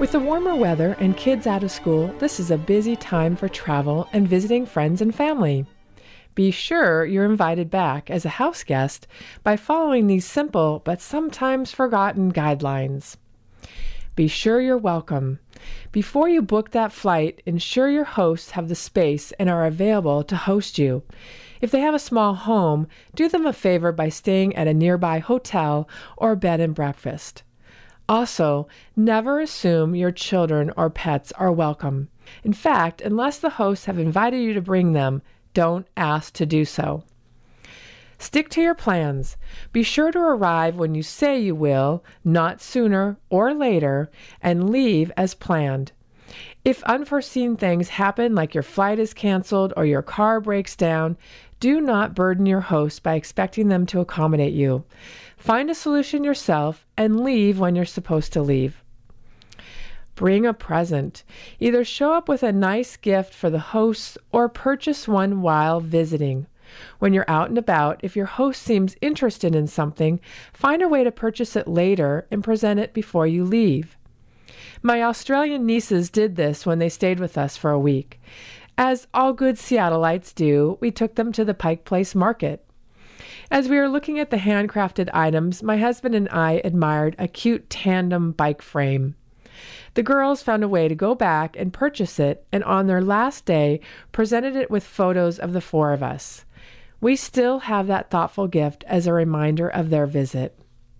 With the warmer weather and kids out of school, this is a busy time for travel and visiting friends and family. Be sure you're invited back as a house guest by following these simple but sometimes forgotten guidelines. Be sure you're welcome. Before you book that flight, ensure your hosts have the space and are available to host you. If they have a small home, do them a favor by staying at a nearby hotel or bed and breakfast. Also, never assume your children or pets are welcome. In fact, unless the hosts have invited you to bring them, don't ask to do so. Stick to your plans. Be sure to arrive when you say you will, not sooner or later, and leave as planned. If unforeseen things happen, like your flight is canceled or your car breaks down, do not burden your host by expecting them to accommodate you. Find a solution yourself and leave when you're supposed to leave. Bring a present. Either show up with a nice gift for the hosts or purchase one while visiting. When you're out and about, if your host seems interested in something, find a way to purchase it later and present it before you leave. My Australian nieces did this when they stayed with us for a week. As all good Seattleites do, we took them to the Pike Place Market. As we were looking at the handcrafted items, my husband and I admired a cute tandem bike frame. The girls found a way to go back and purchase it, and on their last day, presented it with photos of the four of us. We still have that thoughtful gift as a reminder of their visit.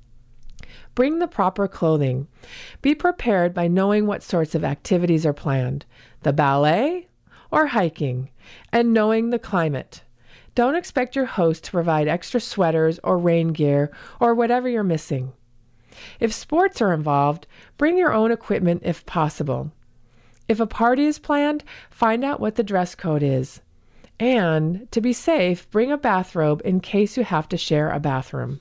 Bring the proper clothing. Be prepared by knowing what sorts of activities are planned, the ballet or hiking, and knowing the climate. Don't expect your host to provide extra sweaters or rain gear or whatever you're missing. If sports are involved, bring your own equipment if possible. If a party is planned, find out what the dress code is. And, to be safe, bring a bathrobe in case you have to share a bathroom.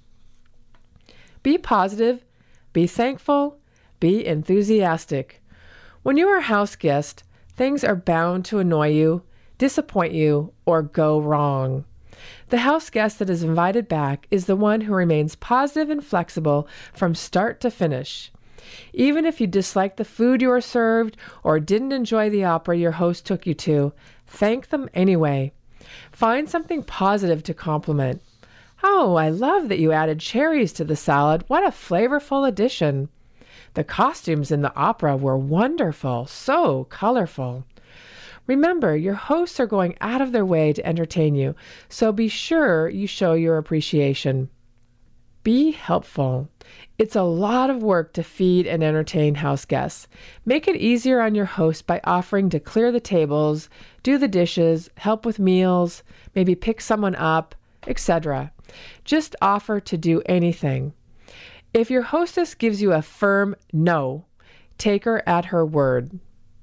Be positive, be thankful, be enthusiastic. When you are a house guest, things are bound to annoy you, disappoint you, or go wrong. The house guest that is invited back is the one who remains positive and flexible from start to finish. Even if you dislike the food you were served or didn't enjoy the opera your host took you to, thank them anyway. Find something positive to compliment. "Oh, I love that you added cherries to the salad. What a flavorful addition. The costumes in the opera were wonderful, so colorful." Remember, your hosts are going out of their way to entertain you, so be sure you show your appreciation. Be helpful. It's a lot of work to feed and entertain house guests. Make it easier on your host by offering to clear the tables, do the dishes, help with meals, maybe pick someone up, etc. Just offer to do anything. If your hostess gives you a firm no, take her at her word.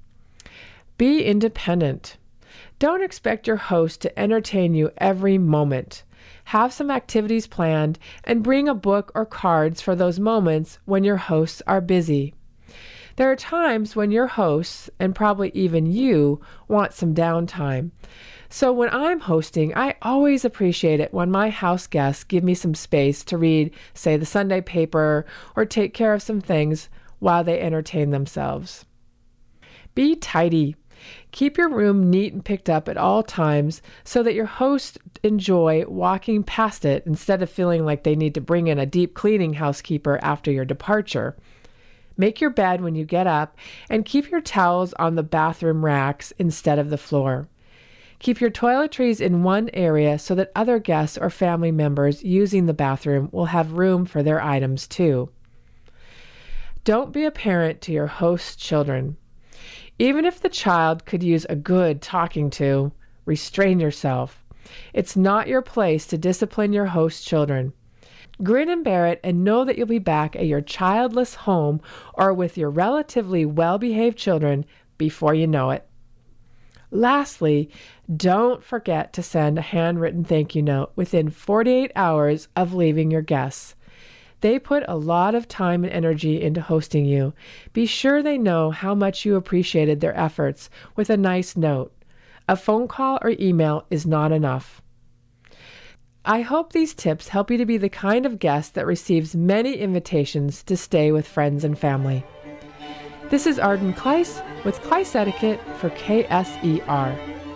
Be independent. Don't expect your host to entertain you every moment. Have some activities planned and bring a book or cards for those moments when your hosts are busy. There are times when your hosts, and probably even you, want some downtime. So when I'm hosting, I always appreciate it when my house guests give me some space to read, say, the Sunday paper or take care of some things while they entertain themselves. Be tidy. Keep your room neat and picked up at all times so that your hosts enjoy walking past it instead of feeling like they need to bring in a deep cleaning housekeeper after your departure. Make your bed when you get up and keep your towels on the bathroom racks instead of the floor. Keep your toiletries in one area so that other guests or family members using the bathroom will have room for their items too. Don't be a parent to your host's children. Even if the child could use a good talking to, restrain yourself. It's not your place to discipline your host's children. Grin and bear it and know that you'll be back at your childless home or with your relatively well-behaved children before you know it. Lastly, don't forget to send a handwritten thank you note within 48 hours of leaving your guests. They put a lot of time and energy into hosting you. Be sure they know how much you appreciated their efforts with a nice note. A phone call or email is not enough. I hope these tips help you to be the kind of guest that receives many invitations to stay with friends and family. This is Arden Kleiss with Kleiss Etiquette for KSER.